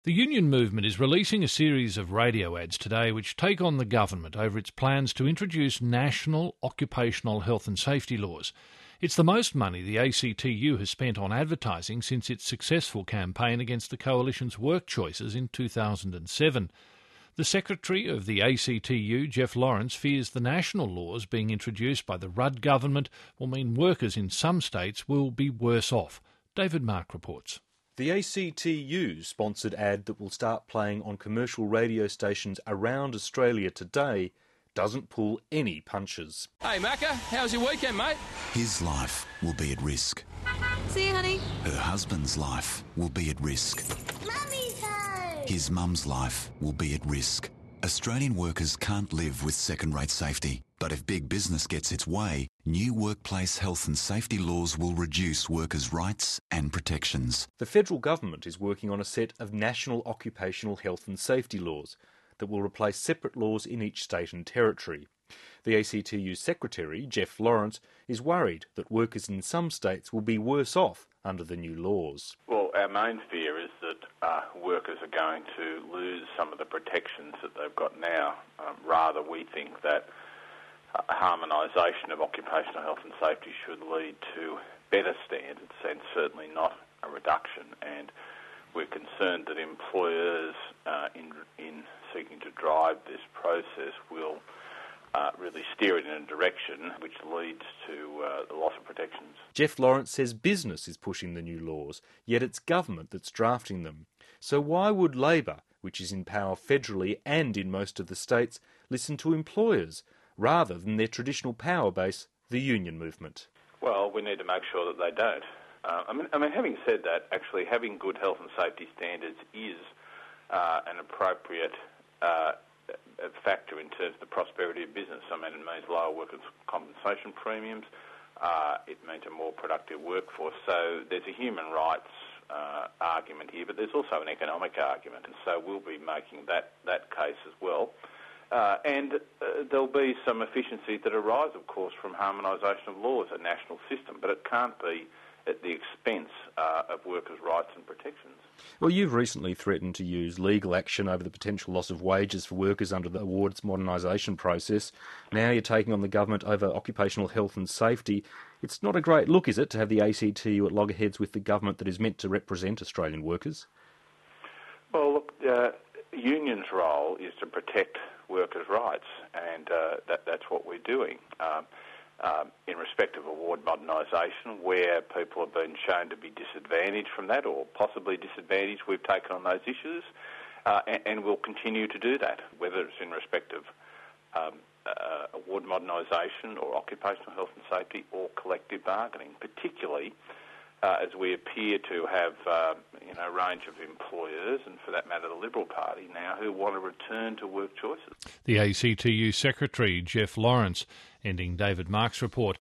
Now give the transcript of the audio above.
The union movement is releasing a series of radio ads today which take on the government over its plans to introduce national occupational health and safety laws. It's the most money the ACTU has spent on advertising since its successful campaign against the coalition's work choices in 2007. The secretary of the ACTU, Geoff Lawrence, fears the national laws being introduced by the Rudd government will mean workers in some states will be worse off. David Mark reports. The ACTU sponsored ad that will start playing on commercial radio stations around Australia today doesn't pull any punches. Hey Macca, how's your weekend, mate? His life will be at risk. See you, honey. Her husband's life will be at risk. Mummy's home. His mum's life will be at risk. Australian workers can't live with second-rate safety. But if big business gets its way, new workplace health and safety laws will reduce workers' rights and protections. The federal government is working on a set of national occupational health and safety laws that will replace separate laws in each state and territory. The ACTU secretary, Geoff Lawrence, is worried that workers in some states will be worse off under the new laws. Well, our main fear is that workers are going to lose some of the protections that they've got now. Rather, we think that harmonisation of occupational health and safety should lead to better standards and certainly not a reduction. And we're concerned that employers, in seeking to drive this process, will really steer it in a direction which leads to the loss of protections. Geoff Lawrence says business is pushing the new laws, yet it's government that's drafting them. So why would Labor, which is in power federally and in most of the states, listen to employers rather than their traditional power base, the union movement? Well, we need to make sure that they don't. I mean, having said that, actually having good health and safety standards is an appropriate factor in terms of the prosperity of business. I mean, it means lower workers' compensation premiums. It means a more productive workforce. So there's a human rights argument here, but there's also an economic argument, and so we'll be making that case as well. And there'll be some efficiencies that arise, of course, from harmonisation of laws, a national system, but it can't be at the expense of workers' rights and protections. Well, you've recently threatened to use legal action over the potential loss of wages for workers under the awards modernisation process. Now you're taking on the government over occupational health and safety. It's not a great look, is it, to have the ACTU at loggerheads with the government that is meant to represent Australian workers? Well, look, unions' role is to protect workers' rights, and that's what we're doing. In respect of award modernisation, where people have been shown to be disadvantaged from that or possibly disadvantaged, we've taken on those issues and we'll continue to do that, whether it's in respect of award modernisation or occupational health and safety or collective bargaining, particularly as we appear to have a range of employers, and for that matter the Liberal Party now, who want to return to work choices. The ACTU secretary, Geoff Lawrence, ending David Mark's report.